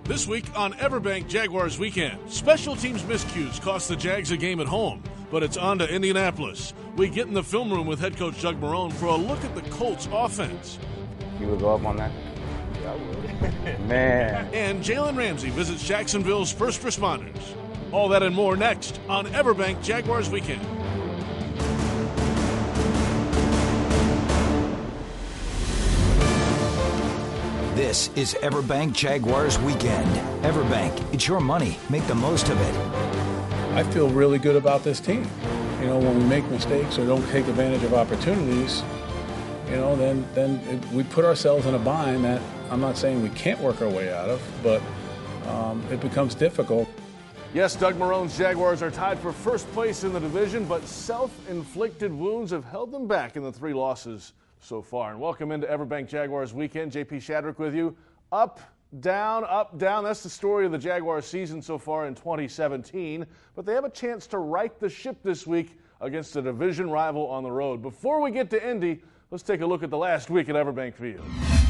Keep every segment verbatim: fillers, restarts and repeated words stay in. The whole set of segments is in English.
This week on Everbank Jaguars Weekend, special teams miscues cost the Jags a game at home, but it's on to Indianapolis. We get in the film room with head coach Doug Marrone for a look at the Colts offense. You would go up on that? Yeah, I would. Man. And Jalen Ramsey visits Jacksonville's first responders. All that and more next on Everbank Jaguars Weekend. This is Everbank Jaguars Weekend. Everbank, it's your money. Make the most of it. I feel really good about this team. You know, when we make mistakes or don't take advantage of opportunities, you know, then then it, we put ourselves in a bind that I'm not saying we can't work our way out of, but um, it becomes difficult. Yes, Doug Marrone's Jaguars are tied for first place in the division, but self-inflicted wounds have held them back in the three losses so far. And welcome into Everbank Jaguars Weekend. J P Shadrick with you. Up, down, up, down. That's the story of the Jaguars season so far in twenty seventeen. But they have a chance to right the ship this week against a division rival on the road. Before we get to Indy, let's take a look at the last week at Everbank Field.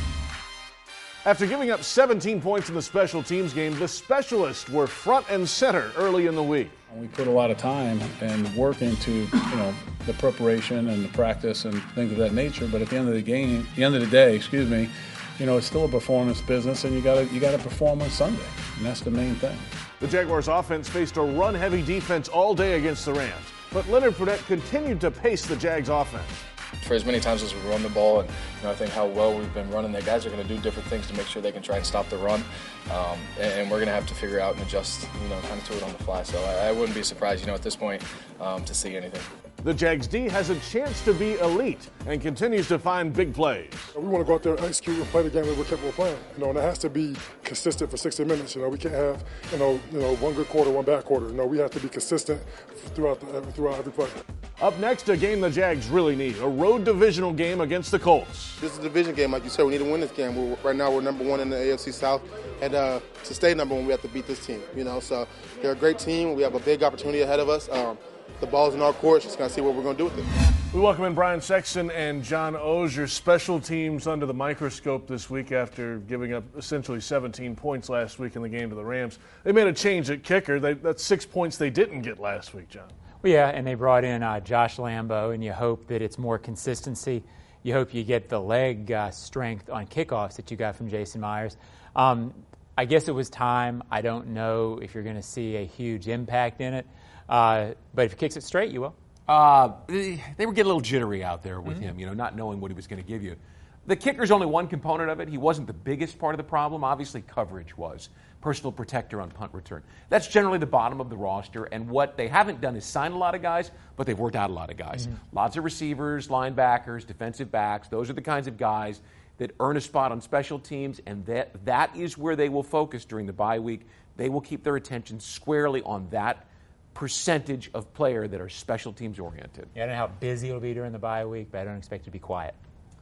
After giving up seventeen points in the special teams game, the specialists were front and center early in the week. We put a lot of time and work into, you know, the preparation and the practice and things of that nature. But at the end of the game, the end of the day, excuse me, you know, it's still a performance business, and you got to you got to perform on Sunday, and that's the main thing. The Jaguars' offense faced a run-heavy defense all day against the Rams, but Leonard Fournette continued to pace the Jags' offense. For as many times as we run the ball, and you know, I think how well we've been running, the guys are going to do different things to make sure they can try and stop the run, um, and, and we're going to have to figure out and adjust, you know, kind of to it on the fly. So I, I wouldn't be surprised, you know, at this point, um, to see anything. The Jags D has a chance to be elite and continues to find big plays. We want to go out there and execute and play the game that we're capable of playing. You know, and it has to be consistent for sixty minutes. You know, we can't have, you know, you know, one good quarter, one bad quarter. You know, we have to be consistent throughout the, throughout every play. Up next, a game the Jags really need, a road divisional game against the Colts. This is a division game, like you said. We need to win this game. We're, right now, we're number one in the A F C South, and uh, to stay number one, we have to beat this team. You know, so they're a great team. We have a big opportunity ahead of us. Um, the ball's in our court. Just gotta see what we're gonna do with it. We welcome in Brian Sexton and John Oehser, special teams under the microscope this week after giving up essentially seventeen points last week in the game to the Rams. They made a change at kicker. They, that's six points they didn't get last week, John. Well, yeah, and they brought in uh, Josh Lambo, and you hope that it's more consistency. You hope you get the leg uh, strength on kickoffs that you got from Jason Myers. Um, I guess it was time. I don't know if you're going to see a huge impact in it, uh, but if he kicks it straight, you will. Uh, they, they were getting a little jittery out there with mm-hmm. him, you know, not knowing what he was going to give you. The kicker's only one component of it. He wasn't the biggest part of the problem. Obviously, coverage was. Personal protector on punt return. That's generally the bottom of the roster, and what they haven't done is sign a lot of guys, but they've worked out a lot of guys. Mm-hmm. Lots of receivers, linebackers, defensive backs. Those are the kinds of guys that earn a spot on special teams, and that that is where they will focus during the bye week. They will keep their attention squarely on that percentage of player that are special teams oriented. Yeah, I don't know how busy it'll be during the bye week, but I don't expect it to be quiet.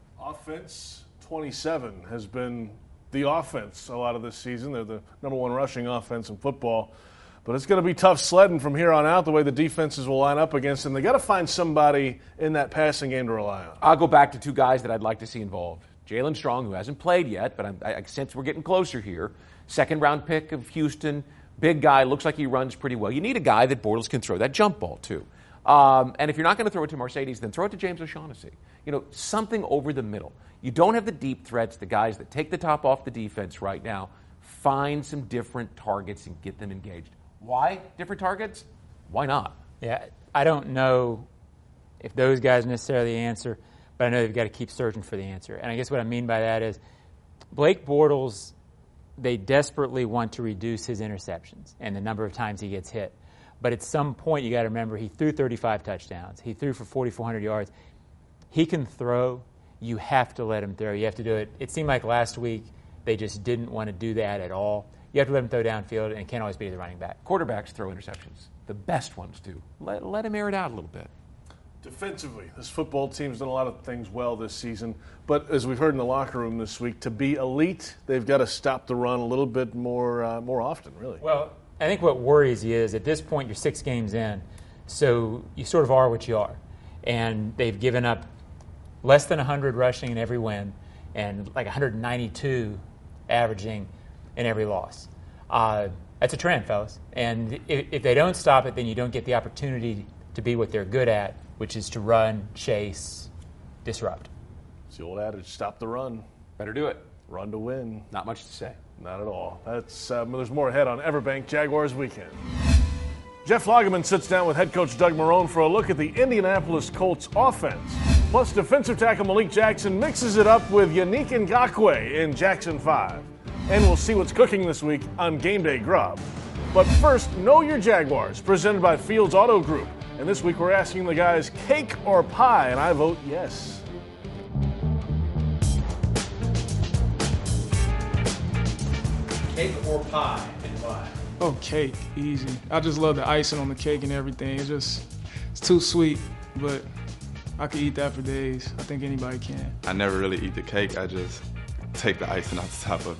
Offense twenty-seven has been the offense a lot of this season. They're the number one rushing offense in football. But it's going to be tough sledding from here on out, the way the defenses will line up against them. They got to find somebody in that passing game to rely on. I'll go back to two guys that I'd like to see involved. Jalen Strong, who hasn't played yet, but I, I sense we're getting closer here. Second round pick of Houston. Big guy, looks like he runs pretty well. You need a guy that Bortles can throw that jump ball to. Um, and if you're not going to throw it to Mercedes, then throw it to James O'Shaughnessy. You know, something over the middle. You don't have the deep threats, the guys that take the top off the defense right now. Find some different targets and get them engaged. Why different targets? Why not? Yeah, I don't know if those guys are necessarily the answer, but I know they've got to keep searching for the answer. And I guess what I mean by that is Blake Bortles, they desperately want to reduce his interceptions and the number of times he gets hit. But at some point, you got to remember, he threw thirty-five touchdowns. He threw for forty-four hundred yards. He can throw. You have to let him throw. You have to do it. It seemed like last week they just didn't want to do that at all. You have to let him throw downfield, and it can't always be the running back. Quarterbacks throw interceptions. The best ones do. Let, let him air it out a little bit. Defensively, this football team's done a lot of things well this season. But as we've heard in the locker room this week, to be elite, they've got to stop the run a little bit more, uh, more often, really. Well, I think what worries you is at this point you're six games in, so you sort of are what you are. And they've given up less than one hundred rushing in every win and like one hundred ninety-two averaging in every loss. Uh, that's a trend, fellas. And if, if they don't stop it, then you don't get the opportunity to be what they're good at, which is to run, chase, disrupt. It's the old adage, stop the run. Better do it. Run to win. Not much to say. Not at all. That's um, there's more ahead on Everbank Jaguars Weekend. Jeff Lageman sits down with head coach Doug Marrone for a look at the Indianapolis Colts offense. Plus, defensive tackle Malik Jackson mixes it up with Yannick Ngakoue in Jackson five. And we'll see what's cooking this week on Game Day Grub. But first, Know Your Jaguars, presented by Fields Auto Group. And this week we're asking the guys, cake or pie? And I vote yes. Cake or pie, and why? Oh, cake, easy. I just love the icing on the cake and everything. It's just, it's too sweet, but I could eat that for days. I think anybody can. I never really eat the cake. I just take the icing off the top of it.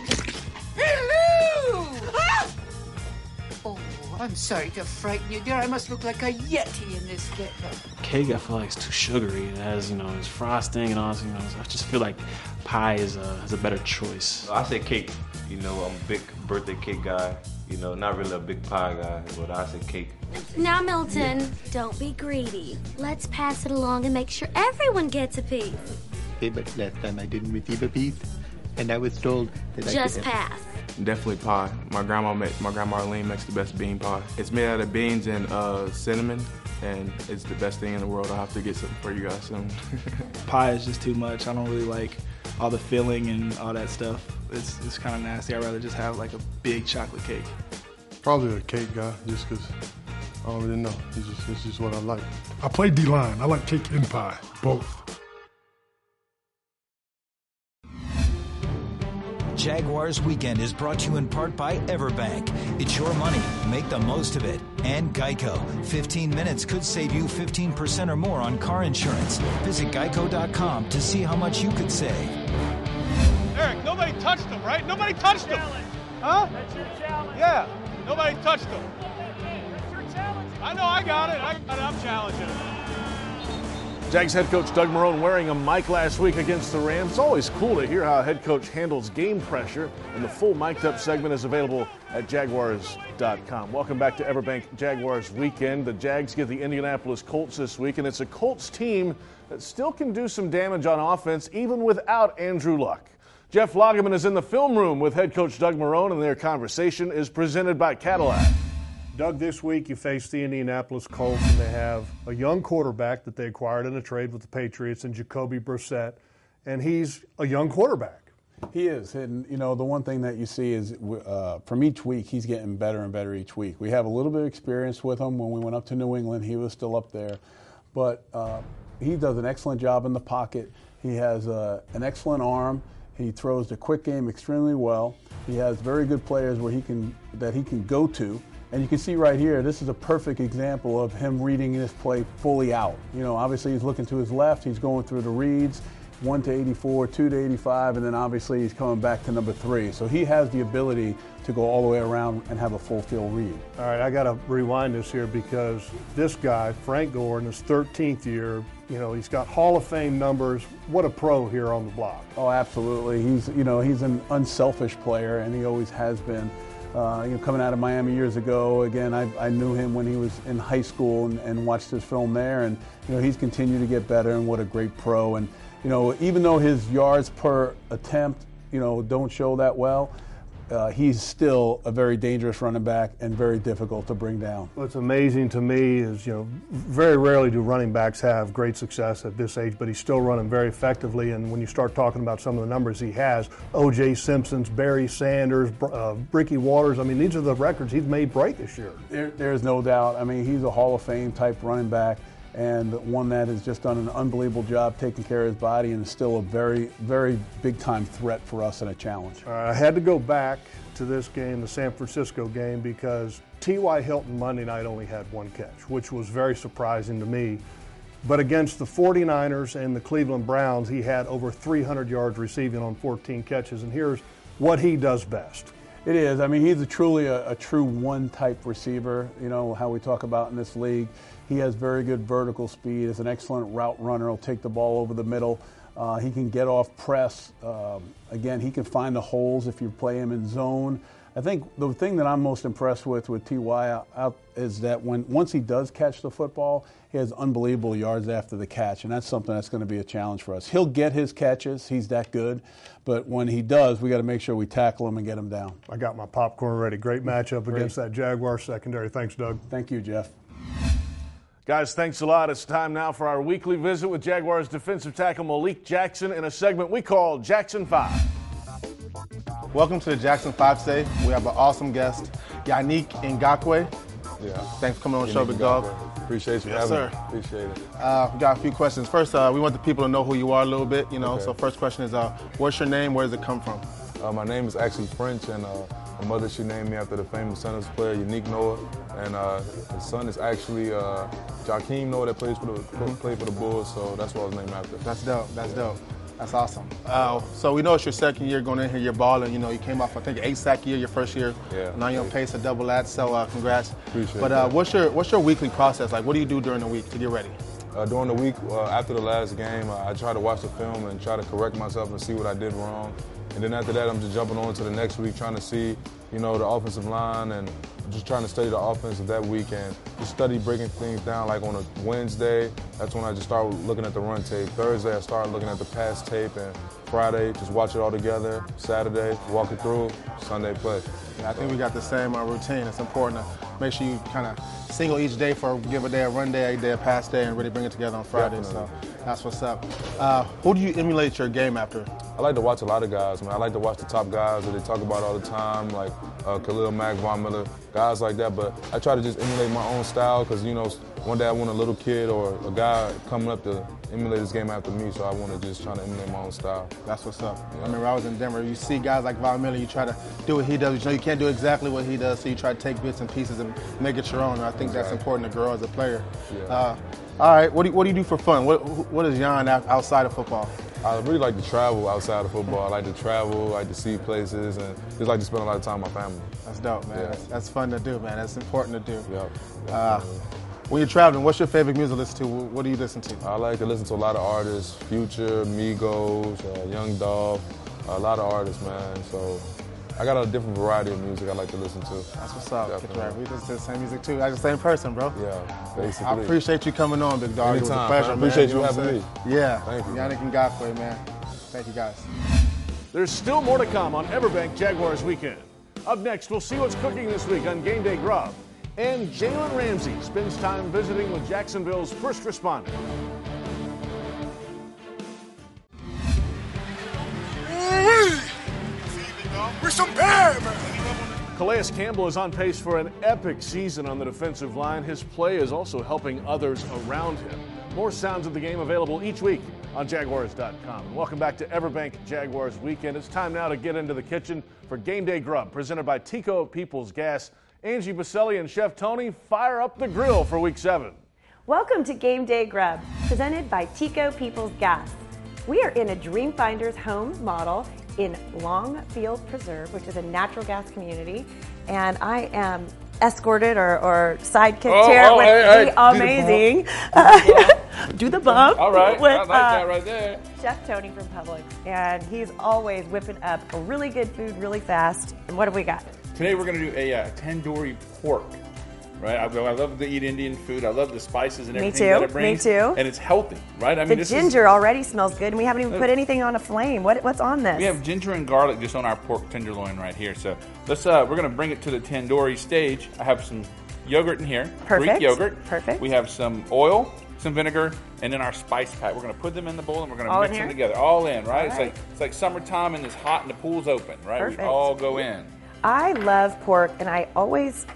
Hello! Ah! Oh, I'm sorry to frighten you, dear. I must look like a yeti in this bit. Cake, I feel like it's too sugary. It has, you know, it's frosting and all this, you know. I just feel like pie is a, is a better choice. I say cake. You know, I'm a big birthday cake guy. You know, not really a big pie guy, but I say cake. Now, Milton, don't be greedy. Let's pass it along and make sure everyone gets a piece. Hey, but last time I didn't receive a piece, and I was told that Just I could pass. Have... Definitely pie. My grandma make, my grandma Arlene makes the best bean pie. It's made out of beans and uh, cinnamon, and it's the best thing in the world. I'll have to get something for you guys soon. Pie is just too much. I don't really like all the filling and all that stuff. It's, it's kind of nasty. I'd rather just have like a big chocolate cake. Probably a cake guy, just because I don't really know. It's just, it's just what I like. I play D-line. I like cake and pie, both. Jaguars Weekend is brought to you in part by Everbank. It's your money. Make the most of it. And Geico. fifteen minutes could save you fifteen percent or more on car insurance. Visit geico dot com to see how much you could save. Eric, nobody touched him, right? Nobody touched him. Huh? That's your challenge. Yeah, nobody touched him. That's your challenge. I know, I got it. I got it. I'm challenging him. Jags head coach Doug Marrone wearing a mic last week against the Rams. It's always cool to hear how a head coach handles game pressure, and the full mic'd up segment is available at jaguars dot com. Welcome back to Everbank Jaguars Weekend. The Jags get the Indianapolis Colts this week, and it's a Colts team that still can do some damage on offense even without Andrew Luck. Jeff Lageman is in the film room with head coach Doug Marrone, and their conversation is presented by Cadillac. Doug, this week you face the Indianapolis Colts, and they have a young quarterback that they acquired in a trade with the Patriots, and Jacoby Brissett, and he's a young quarterback. He is, and you know the one thing that you see is uh, from each week he's getting better and better each week. We have a little bit of experience with him. When we went up to New England, he was still up there, but uh, he does an excellent job in the pocket. He has uh, an excellent arm. He throws the quick game extremely well. He has very good players where he can that he can go to. And you can see right here, this is a perfect example of him reading this play fully out. You know, obviously he's looking to his left, he's going through the reads, one to eighty-four, two to eighty-five, and then obviously he's coming back to number three. So he has the ability to go all the way around and have a full field read. All right, I got to rewind this here because this guy, Frank Gore, in his thirteenth year, you know, he's got Hall of Fame numbers. What a pro here on the block. Oh, absolutely. He's, you know, he's an unselfish player, and he always has been. Uh, you know, coming out of Miami years ago, again, I, I knew him when he was in high school and, and watched his film there, and you know he's continued to get better, and what a great pro. And you know, even though his yards per attempt, you know, don't show that well, uh, he's still a very dangerous running back and very difficult to bring down. What's amazing to me is, you know, very rarely do running backs have great success at this age, but he's still running very effectively. And when you start talking about some of the numbers he has, O J Simpson's, Barry Sanders, uh, Ricky Waters, I mean, these are the records he's made break this year. There, there's no doubt. I mean, he's a Hall of Fame type running back, and one that has just done an unbelievable job taking care of his body and is still a very, very big-time threat for us and a challenge. Uh, I had to go back to this game, the San Francisco game, because T Y. Hilton Monday night only had one catch, which was very surprising to me. But against the forty-niners and the Cleveland Browns, he had over three hundred yards receiving on fourteen catches, and here's what he does best. It is. I mean, he's a truly a, a true one-type receiver, you know, how we talk about in this league. He has very good vertical speed, is an excellent route runner, will take the ball over the middle. Uh, he can get off press. Um, again, he can find the holes if you play him in zone. I think the thing that I'm most impressed with with T Y out, out is that when once he does catch the football, he has unbelievable yards after the catch, and that's something that's going to be a challenge for us. He'll get his catches. He's that good. But when he does, we got to make sure we tackle him and get him down. I got my popcorn ready. Great matchup Great. against that Jaguar secondary. Thanks, Doug. Thank you, Jeff. Guys, thanks a lot. It's time now for our weekly visit with Jaguars defensive tackle Malik Jackson in a segment we call Jackson five. Welcome to the Jackson five today. We have an awesome guest, Yannick Ngakoue. Yeah. Thanks for coming on the show, Yannick Big Dog. Ngakoue. Appreciate you Yes, having sir. me. Appreciate it. Uh, we got a few questions. First, uh, we want the people to know who you are a little bit, you know. Okay. So first question is, uh, what's your name? Where does it come from? Uh, my name is actually French, and uh, my mother, she named me after the famous Senators player, Yannick Noah. And uh, his son is actually uh, Jakeem Noah that plays for the Mm-hmm. played for the Bulls, so that's what I was named after. That's dope. That's dope. That's awesome. Uh, so we know it's your second year going in here. You're balling. You know, you came off, I think, eight sack year your first year. Yeah. Now you're on pace to double that. So uh, congrats. Appreciate But uh, that. what's your what's your weekly process like? What do you do during the week to get ready? Uh, during the week, uh, after the last game, uh, I try to watch the film and try to correct myself and see what I did wrong. And then after that, I'm just jumping on to the next week, trying to see, you know, the offensive line and just trying to study the offense of that week and just study breaking things down. Like on a Wednesday, that's when I just start looking at the run tape. Thursday, I start looking at the pass tape, and Friday, just watch it all together. Saturday, walk it through. Sunday, play. Yeah, I think we got the same uh, routine. It's important to make sure you kind of single each day for give a day a run day, a day a pass day, and really bring it together on Friday. Definitely. So that's what's up. Uh, who do you emulate your game after? I like to watch a lot of guys, man. I like to watch the top guys that they talk about all the time, like uh, Khalil Mack, Von Miller, guys like that. But I try to just emulate my own style because, you know, one day I want a little kid or a guy coming up to emulate his game after me, so I want to just try to emulate my own style. That's what's up. Yeah. I remember I was in Denver. You see guys like Von Miller, you try to do what he does. You know you can't do exactly what he does, so you try to take bits and pieces and make it your own. And I think that's important to grow as a player. Yeah. Uh, all right, what do, you, what do you do for fun? What, what is Jan outside of football? I really like to travel outside of football. I like to travel, I like to see places, and just like to spend a lot of time with my family. That's dope, man. Yeah. That's, that's fun to do, man. That's important to do. Yeah. Uh, when you're traveling, what's your favorite music to listen to? What do you listen to? I like to listen to a lot of artists, Future, Migos, uh, Young Dolph, a lot of artists, man. So I got a different variety of music I like to listen to. That's what's up. Definitely. Right. We listen to the same music too. I'm the same person, bro. Yeah, basically. I appreciate you coming on, Big Dog. Anytime, It was a pleasure, man. I man. appreciate you know what having I'm me. saying? Yeah. Thank you. Yannick Ngakoue, man. Thank you, guys. There's still more to come on Everbank Jaguars Weekend. Up next, we'll see what's cooking this week on Game Day Grub. And Jalen Ramsey spends time visiting with Jacksonville's first responder. We're some bad, man. Calais Campbell is on pace for an epic season on the defensive line. His play is also helping others around him. More sounds of the game available each week on Jaguars dot com. Welcome back to Everbank Jaguars Weekend. It's time now to get into the kitchen for Game Day Grub, presented by Tico People's Gas. Angie Baselli and Chef Tony fire up the grill for week seven. Welcome to Game Day Grub, presented by Tico People's Gas. We are in a Dreamfinders home model in Longfield Preserve, which is a natural gas community, and I am escorted or, or sidekicked oh, here oh, with hey, the hey. amazing uh, do the bump. All right, with, I like uh, that right there. Chef Tony from Publix, and he's always whipping up a really good food really fast. And what have we got? Today we're going to do a uh, tandoori pork. Right, I, I love to eat Indian food. I love the spices and Me everything too, that it brings. me too. And it's healthy, right? I The mean, this ginger is, already smells good, and we haven't even put anything on a flame. What, what's on this? we have ginger and garlic just on our pork tenderloin right here. So let's. Uh, we're going to bring it to the tandoori stage. I have some yogurt in here, Perfect, Greek yogurt. perfect. We have some oil, some vinegar, and then our spice pack. We're going to put them in the bowl and we're going All to in mix them here? together, all in, right? All It's right. like it's like summertime and it's hot and the pool's open, right? Perfect. We all go in. I love pork, and I always,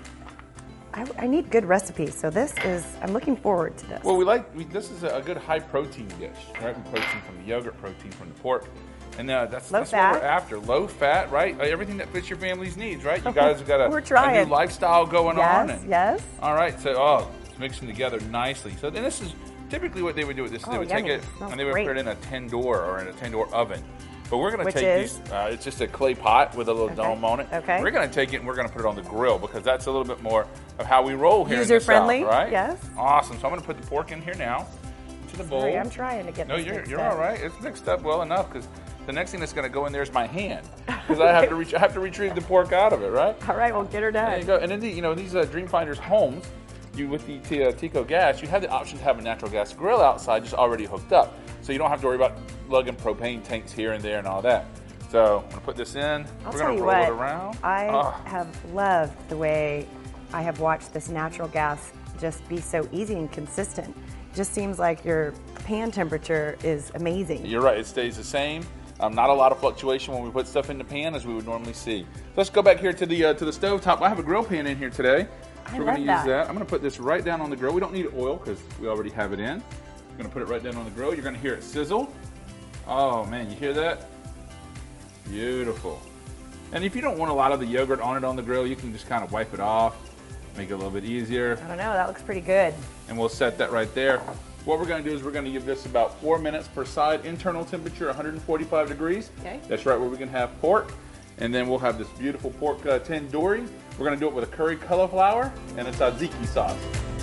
I, I need good recipes. So this is, I'm looking forward to this. Well, we like we, this is a, a good high protein dish, right? We protein from the yogurt, protein from the pork, and uh, that's, Low that's fat. what we're after. Low fat, right? Uh, everything that fits your family's needs, right? You guys have got a, We're a trying. new lifestyle going yes, on. And, yes. All right, so oh, it's mixing together nicely. So then this is typically what they would do with this. Oh, they would yummy. take it Smells and they would great. put it in a tandoor or in a tandoor oven. But we're going to Which take is? these. Uh, it's just a clay pot with a little Okay. dome on it. Okay. We're going to take it and we're going to put it on the grill because that's a little bit more of how we roll here in the User-friendly, South, right? yes. Awesome. So I'm going to put the pork in here now to the bowl. Sorry, I'm trying to get No, this you're, mixed you're up. all right. It's mixed up well enough because the next thing that's going to go in there is my hand because I have to reach, I have to retrieve the pork out of it, right? All right, well, get her done. There you go. And then the, you know these uh, Dreamfinders homes, you with the T- uh, Tico gas, you have the option to have a natural gas grill outside just already hooked up, so you don't have to worry about lugging propane tanks here and there and all that. So I'm gonna put this in. I'll We're tell gonna you roll what, it around. I Ah. have loved the way I have watched this natural gas just be so easy and consistent. Just seems like your pan temperature is amazing. You're right. It stays the same. Um, not a lot of fluctuation when we put stuff in the pan as we would normally see. Let's go back here to the uh, to the stove top. I have a grill pan in here today. I We're love going to that. use that. I'm going to put this right down on the grill. We don't need oil because we already have it in. I'm going to put it right down on the grill. You're going to hear it sizzle. Oh man, you hear that? Beautiful. And if you don't want a lot of the yogurt on it on the grill, you can just kind of wipe it off, make it a little bit easier. I don't know, that looks pretty good. And we'll set that right there. What we're going to do is we're going to give this about four minutes per side, internal temperature one hundred forty-five degrees. Okay. That's right where we can have pork. And then we'll have this beautiful pork uh, tandoori. We're going to do it with a curry cauliflower and a tzatziki sauce.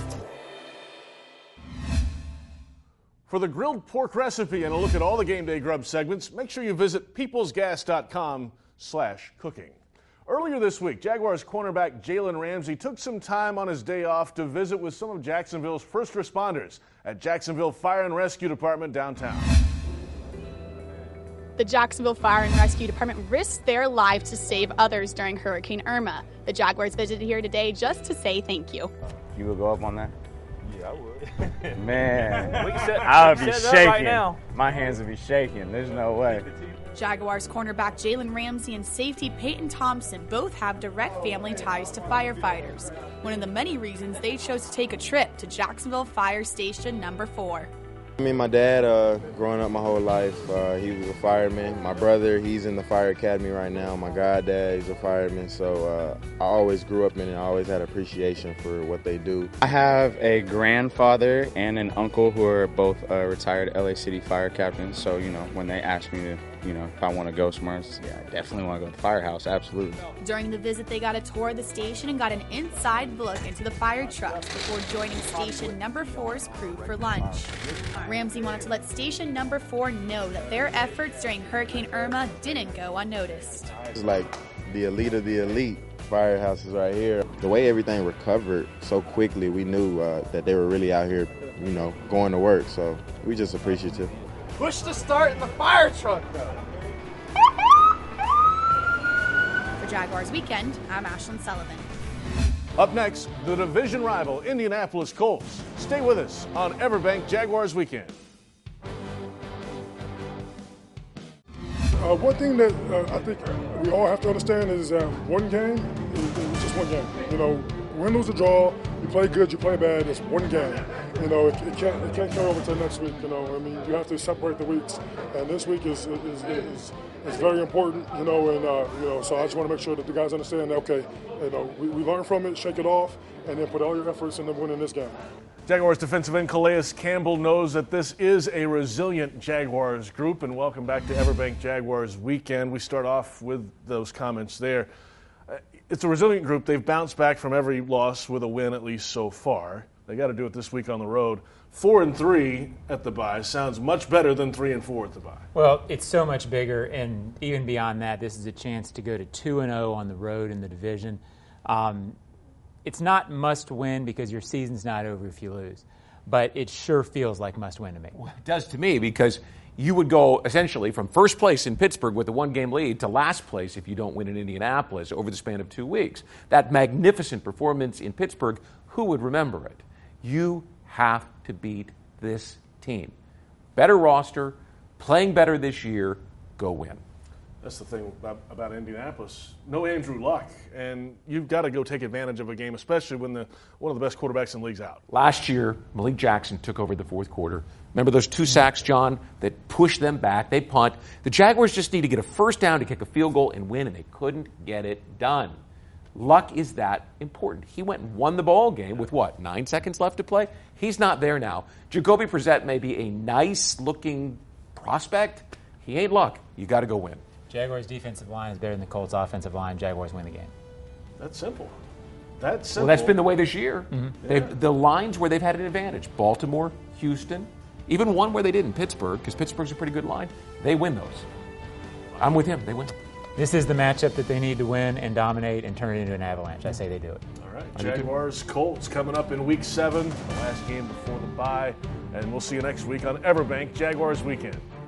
For the grilled pork recipe and a look at all the Game Day Grub segments, make sure you visit peoplesgas.com slash cooking. Earlier this week, Jaguars cornerback Jalen Ramsey took some time on his day off to visit with some of Jacksonville's first responders at Jacksonville Fire and Rescue Department downtown. The Jacksonville Fire and Rescue Department risked their lives to save others during Hurricane Irma. The Jaguars visited here today just to say thank you. You would go up on that? Yeah, I would. Man, We can set- I would we be can set it up shaking. right now. My hands would be shaking. There's no way. Jaguars cornerback Jalen Ramsey and safety Peyton Thompson both have direct family ties to firefighters. One of the many reasons they chose to take a trip to Jacksonville Fire Station number four. I mean, my dad, uh, growing up my whole life, uh, he was a fireman. My brother, he's in the fire academy right now. My goddad, he's a fireman. So uh, I always grew up in it. I always had appreciation for what they do. I have a grandfather and an uncle who are both uh, retired L A City fire captains. So, you know, when they ask me to, you know, if I want to go somewhere, I just, yeah, I definitely want to go to the firehouse. Absolutely. During the visit, they got a tour of the station and got an inside look into the fire trucks before joining station number four's crew for lunch. Ramsey wanted to let station number four know that their efforts during Hurricane Irma didn't go unnoticed. It's like the elite of the elite firehouses right here. The way everything recovered so quickly, we knew uh, that they were really out here, you know, going to work. So we just appreciative. Push the start in the fire truck, though. For Jaguars Weekend, I'm Ashlyn Sullivan. Up next, the division rival Indianapolis Colts. Stay with us on Everbank Jaguars Weekend. Uh, one thing that uh, I think we all have to understand is that one game is, is just one game. You know, win, lose, or draw, you play good, you play bad, it's one game. You know, it, it can't it can't carry over to next week. You know, I mean, you have to separate the weeks, and this week is is is, is very important. You know, and uh, you know, so I just want to make sure that the guys understand that. Okay, you know, we, we learn from it, shake it off, and then put all your efforts into winning this game. Jaguars defensive end Calais Campbell knows that this is a resilient Jaguars group, and welcome back to Everbank Jaguars Weekend. We start off with those comments there. Uh, it's a resilient group. They've bounced back from every loss with a win, at least so far. They got to do it this week on the road. Four and three at the bye sounds much better than three and four at the bye. Well, it's so much bigger, and even beyond that, this is a chance to go to two and zero on the road in the division. Um, It's not must win because your season's not over if you lose, but it sure feels like must win to me. Well, it does to me because you would go essentially from first place in Pittsburgh with a one-game lead to last place if you don't win in Indianapolis over the span of two weeks. That magnificent performance in Pittsburgh, who would remember it? You have to beat this team. Better roster, playing better this year, go win. That's the thing about, about Indianapolis. No Andrew Luck, and you've got to go take advantage of a game, especially when the one of the best quarterbacks in the league's out. Last year, Malik Jackson took over the fourth quarter. Remember those two sacks, John, that pushed them back? They punt. The Jaguars just need to get a first down to kick a field goal and win, and they couldn't get it done. Luck is that important. He went and won the ball game with, what, nine seconds left to play? He's not there now. Jacoby Brissett may be a nice-looking prospect. He ain't Luck. You got to go win. Jaguars' defensive line is better than the Colts' offensive line. Jaguars win the game. That's simple. That's simple. Well, that's been the way this year. Mm-hmm. They've, the lines where they've had an advantage: Baltimore, Houston, even one where they did in Pittsburgh, because Pittsburgh's a pretty good line, they win those. I'm with him. They win. This is the matchup that they need to win and dominate and turn it into an avalanche. I say they do it. All right. Jaguars, Colts coming up in week seven, the last game before the bye. And we'll see you next week on Everbank Jaguars Weekend.